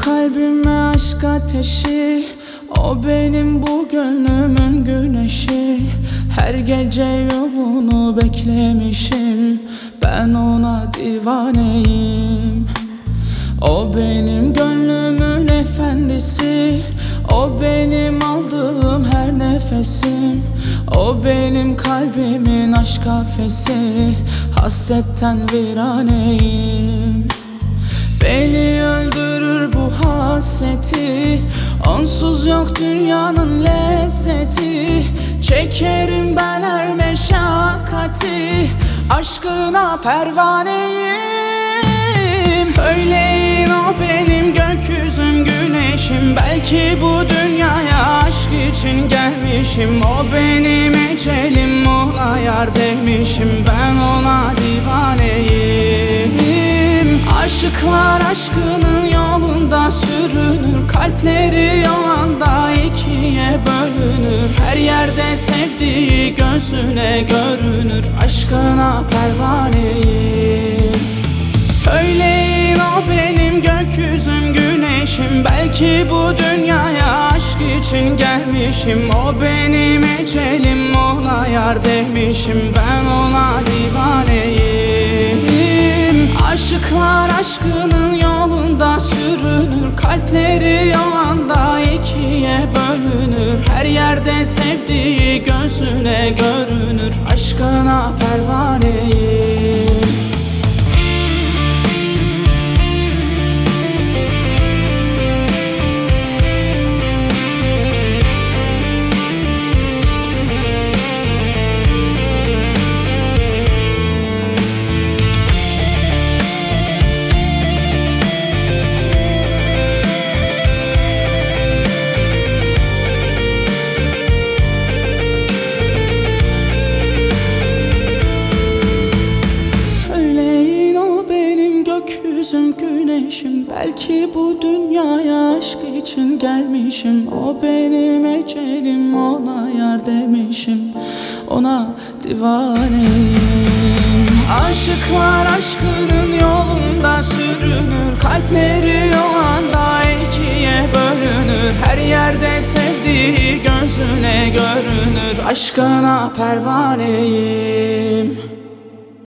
kalbime aşk ateşi, o benim bu gönlümün güneşi. Her gece yolunu beklemişim, ben ona divaneyim. O benim gönlümün efendisi, o benim aldığım her nefesim. O benim kalbimin aşk kafesi, hasretten viraneyim. Beni öldürür bu hasreti, onsuz yok dünyanın lezzeti. Çekerim ben her meşakkati, aşkına pervaneyim. Söyleyin o benim gökyüzüm güneşim, belki bu dünyaya aşk için gelmişim. O benim ecelim, ona yar demişim, ben ona divaneyim. Aşıklar aşkının yolunda sürünür, kalpleri yolanda ikiye bölünür. Her yerde sevdiği gözüne görünür, aşkına pervaneyim. Söyleyin o benim gökyüzüm güneşim, belki bu dünyaya aşk için gelmişim. O benim ecelim, ona yar demişim, ben ona divaneyim. Aşıklar aşkının yolunda sürünür, kalpleri yolanda ikiye bölünür. Her yerde sevdiği gözüne görünür, aşkına pervaneyim. Gökyüzüm güneşim, belki bu dünyaya aşk için gelmişim. O benim ecelim, ona yar demişim, ona divaneyim. Aşıklar aşkının yolunda sürünür, kalpleri yolanda ikiye bölünür. Her yerde sevdiği gözüne görünür, aşkına pervaneyim.